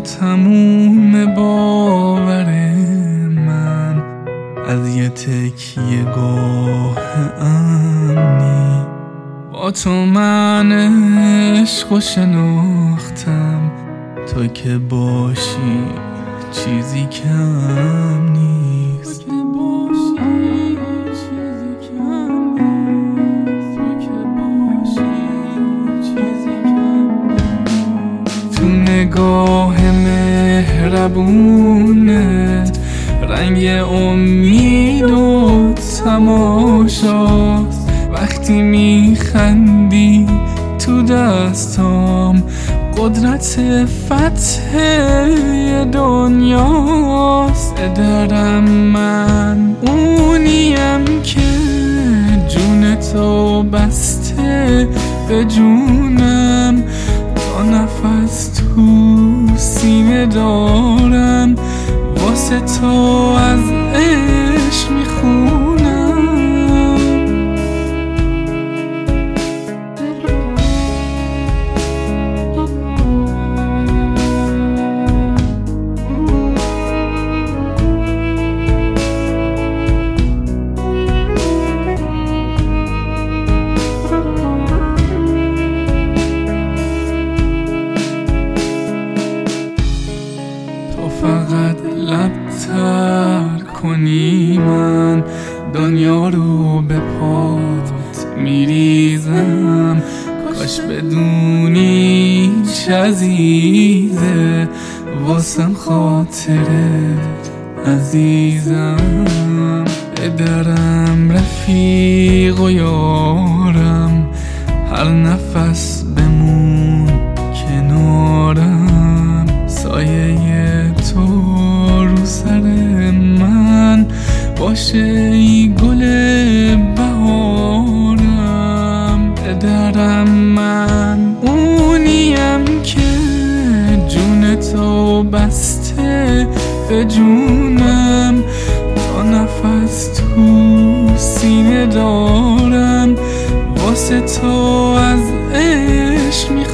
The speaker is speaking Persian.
تموم باور من از یه تکیه گاه امنی. با تو من عشق شناختم، تو که باشی چیزی کم نیست. تو نگاه مهربونت رنگ امید و تماشاست. وقتی میخندی تو دستام قدرت فتح دنیاست. درم من اونیم که جون تو بسته به جونم، تا نفس تو سینه دارم واسه تو از عشق میخونم. فقط لب تر کنی من دنیا رو به پات میریزم. کاش بدونی چه عزیزه واسم خاطرت عزیزم. درم رفیق و یارم، هر نفس بمون کنارم. سایه تو رو سر من باشه ای گل بهارم. درم من اونیم که جون تو بسته به جونم، تا نفس تو سینه دارم واسه تو از عشق